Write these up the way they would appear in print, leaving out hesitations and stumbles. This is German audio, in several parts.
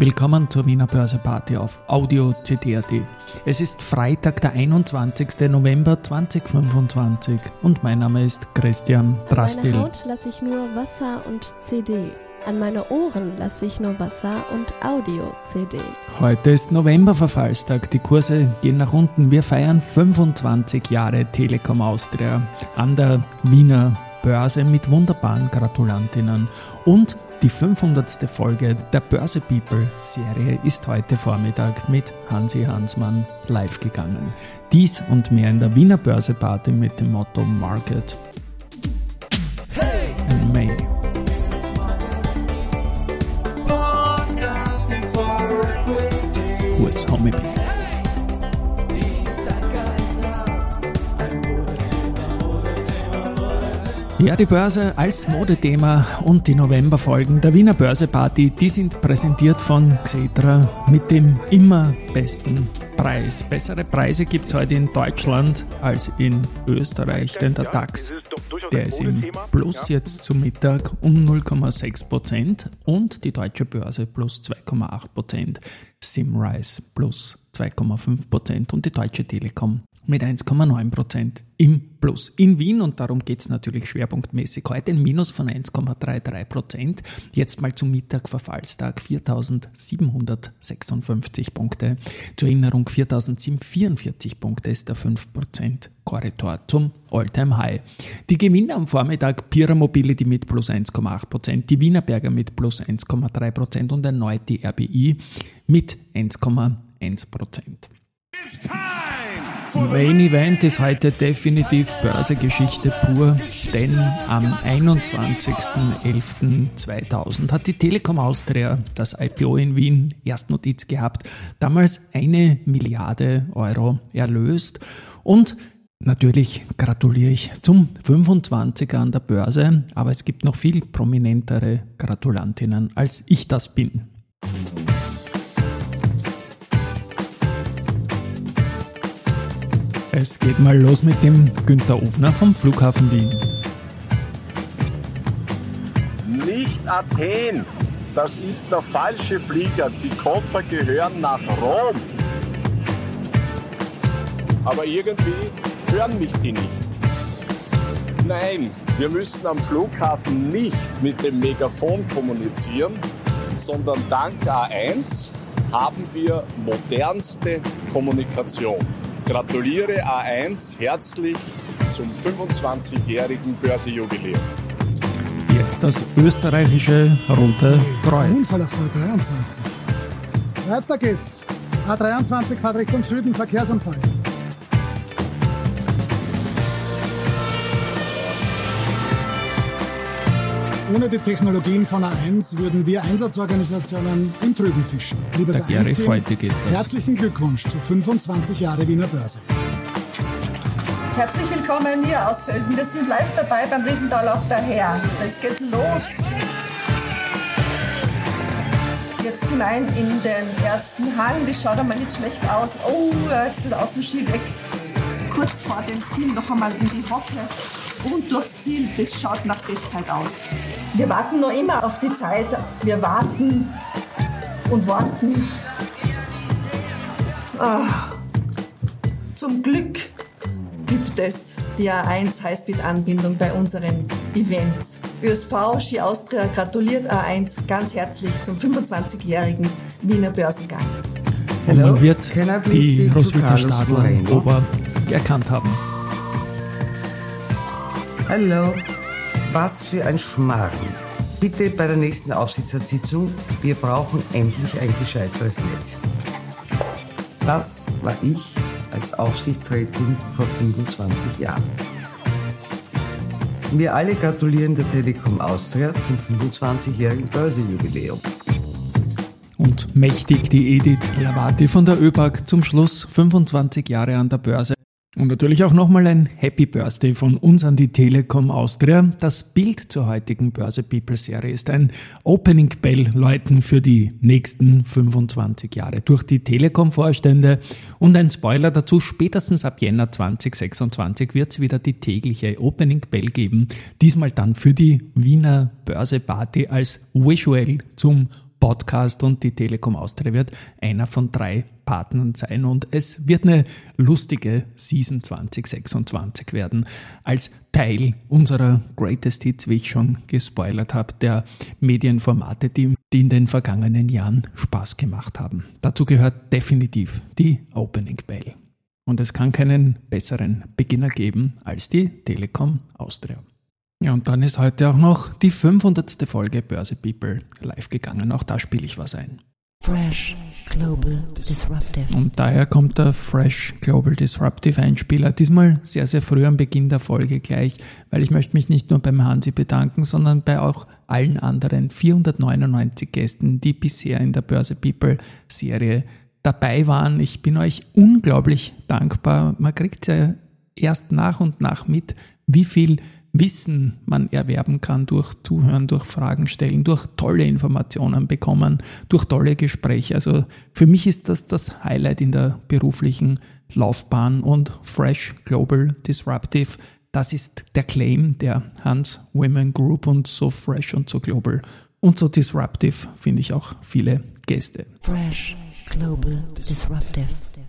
Willkommen zur Wiener Börse-Party auf Audio CD.at. Es ist Freitag, der 21. November 2025 und mein Name ist Christian Drastil. An meine Haut lasse ich nur Wasser und CD. An meine Ohren lasse ich nur Wasser und Audio-CD. Heute ist Novemberverfallstag, die Kurse gehen nach unten. Wir feiern 25 Jahre Telekom Austria an der Wiener Börse mit wunderbaren Gratulantinnen. Und die 500. Folge der Börse People Serie ist heute Vormittag mit Hansi Hansmann live gegangen. Dies und mehr in der Wiener Börse Party mit dem Motto Market in May. With Homie B. Ja, die Börse als Modethema und die Novemberfolgen der Wiener Börse Party, die sind präsentiert von Xetra mit dem immer besten Preis. Bessere Preise gibt es heute in Deutschland als in Österreich, denn der DAX, der ist im Plus jetzt zum Mittag um 0,6% und die Deutsche Börse plus 2,8%, Simrise plus 2,5% und die Deutsche Telekom mit 1,9% im Plus. In Wien, und darum geht es natürlich schwerpunktmäßig heute, ein Minus von 1,33%. Jetzt mal zum Mittag, Verfallstag, 4.756 Punkte. Zur Erinnerung, 4.744 Punkte ist der 5% Korridor zum Alltime High. Die Gewinner am Vormittag, Pira Mobility mit plus 1,8%, die Wienerberger mit plus 1,3% und erneut die RBI mit 1,1%. Main Event ist heute definitiv Börsegeschichte pur, denn am 21.11.2000 hat die Telekom Austria das IPO in Wien Erstnotiz gehabt, damals 1 Milliarde Euro erlöst und natürlich gratuliere ich zum 25er an der Börse, aber es gibt noch viel prominentere Gratulantinnen, als ich das bin. Es geht mal los mit dem Günther Ofner vom Flughafen Wien. Nicht Athen, das ist der falsche Flieger. Die Koffer gehören nach Rom. Aber irgendwie hören mich die nicht. Nein, wir müssen am Flughafen nicht mit dem Megafon kommunizieren, sondern dank A1 haben wir modernste Kommunikation. Gratuliere A1 herzlich zum 25-jährigen Börsejubiläum. Jetzt das österreichische Rote Kreuz. Unfall auf A23. Weiter geht's. A23 fährt Richtung Süden, Verkehrsunfall. Ohne die Technologien von A1 würden wir Einsatzorganisationen im Trüben fischen. Liebes A1-Team, herzlichen Glückwunsch zu 25 Jahre Wiener Börse. Herzlich willkommen hier aus Sölden. Wir sind live dabei beim Riesendauerlauf daher. Es geht los. Jetzt hinein in den ersten Hang. Das schaut einmal nicht schlecht aus. Oh, jetzt ist der Außenski weg. Kurz vor dem Ziel noch einmal in die Hocke. Und durchs Ziel, das schaut nach Bestzeit aus. Wir warten noch immer auf die Zeit. Wir warten und warten. Zum Glück gibt es die A1 Highspeed-Anbindung bei unseren Events. ÖSV Ski Austria gratuliert A1 ganz herzlich zum 25-jährigen Wiener Börsengang. Und man wird die Roswitha Stadler-Ober erkannt haben. Hallo, was für ein Schmarrn. Bitte bei der nächsten Aufsichtsratssitzung, wir brauchen endlich ein gescheiteres Netz. Das war ich als Aufsichtsrätin vor 25 Jahren. Wir alle gratulieren der Telekom Austria zum 25-jährigen Börsenjubiläum. Und mächtig die Edith Lavati von der ÖBAG zum Schluss 25 Jahre an der Börse. Und natürlich auch nochmal ein Happy Birthday von uns an die Telekom Austria. Das Bild zur heutigen Börse People Serie ist ein Opening Bell läuten für die nächsten 25 Jahre durch die Telekom-Vorstände und ein Spoiler dazu, spätestens ab Jänner 2026 wird es wieder die tägliche Opening Bell geben. Diesmal dann für die Wiener Börse Party als Visual zum Podcast und die Telekom Austria wird einer von 3 Partnern sein und es wird eine lustige Season 2026 werden, als Teil unserer Greatest Hits, wie ich schon gespoilert habe, der Medienformate, die in den vergangenen Jahren Spaß gemacht haben. Dazu gehört definitiv die Opening Bell. Und es kann keinen besseren Beginner geben als die Telekom Austria. Ja, und dann ist heute auch noch die 500. Folge Börse People live gegangen. Auch da spiele ich was ein. Fresh Global Disruptive. Und daher kommt der Fresh Global Disruptive Einspieler. Diesmal sehr, sehr früh am Beginn der Folge gleich, weil ich möchte mich nicht nur beim Hansi bedanken, sondern bei auch allen anderen 499 Gästen, die bisher in der Börse People Serie dabei waren. Ich bin euch unglaublich dankbar. Man kriegt ja erst nach und nach mit, wie viel Wissen man erwerben kann durch Zuhören, durch Fragen stellen, durch tolle Informationen bekommen, durch tolle Gespräche. Also für mich ist das Highlight in der beruflichen Laufbahn und Fresh Global Disruptive, das ist der Claim der Hans Women Group und so fresh und so global und so disruptive finde ich auch viele Gäste. Fresh Global Disruptive.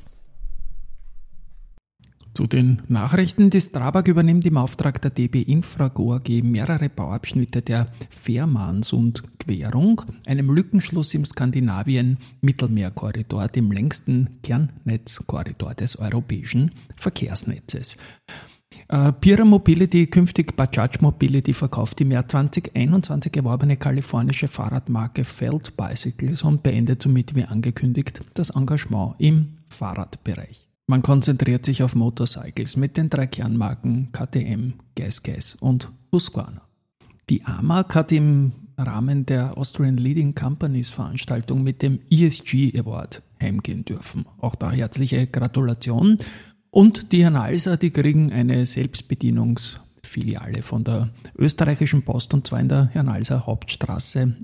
Zu den Nachrichten. Die Strabag übernimmt im Auftrag der DB Infra Go AG mehrere Bauabschnitte der Fehmarnsund-Querung, einem Lückenschluss im Skandinavien-Mittelmeerkorridor, dem längsten Kernnetzkorridor des europäischen Verkehrsnetzes. Pira Mobility, künftig Bajaj Mobility, verkauft die im Jahr 2021 erworbene kalifornische Fahrradmarke Felt Bicycles und beendet somit, wie angekündigt, das Engagement im Fahrradbereich. Man konzentriert sich auf Motorcycles mit den 3 Kernmarken KTM, GasGas und Husqvarna. Die AMAG hat im Rahmen der Austrian Leading Companies Veranstaltung mit dem ESG Award heimgehen dürfen. Auch da herzliche Gratulation. Und die Hernalser, die kriegen eine Selbstbedienungsfiliale von der österreichischen Post und zwar in der Hernalser Hauptstraße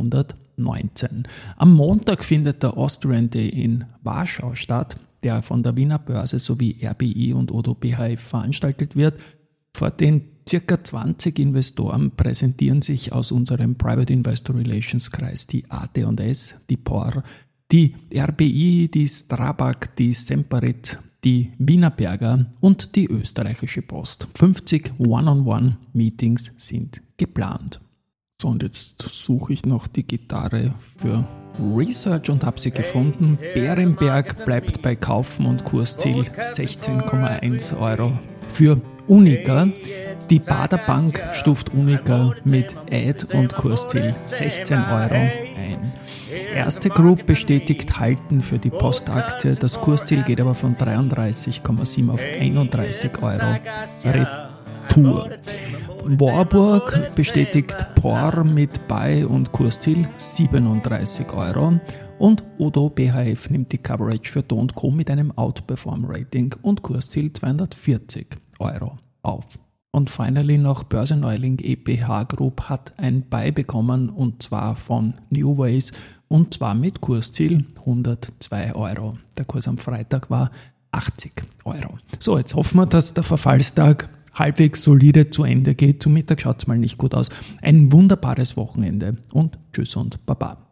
119. Am Montag findet der Austrian Day in Warschau statt, der von der Wiener Börse sowie RBI und Odo BHF veranstaltet wird. Vor den ca. 20 Investoren präsentieren sich aus unserem Private Investor Relations Kreis die AT&S, die POR, die RBI, die Strabag, die Semperit, die Wienerberger und die österreichische Post. 50 One-on-One-Meetings sind geplant. So, und jetzt suche ich noch die Gitarre für Research und habe sie gefunden. Bärenberg bleibt bei Kaufen und Kursziel 16,1 € für Unica. Die Baderbank stuft Unica mit Ad und Kursziel 16 € ein. Erste Group bestätigt Halten für die Postaktie. Das Kursziel geht aber von 33,7 auf 31 € Retour. Warburg bestätigt POR mit Buy und Kursziel 37 € und Odo BHF nimmt die Coverage für Do & Co mit einem Outperform-Rating und Kursziel 240 € auf. Und finally noch Börsenneuling EPH Group hat ein Buy bekommen und zwar von New Ways und zwar mit Kursziel 102 €. Der Kurs am Freitag war 80 €. So, jetzt hoffen wir, dass der Verfallstag halbwegs solide zu Ende geht. Zum Mittag schaut es mal nicht gut aus. Ein wunderbares Wochenende und tschüss und baba.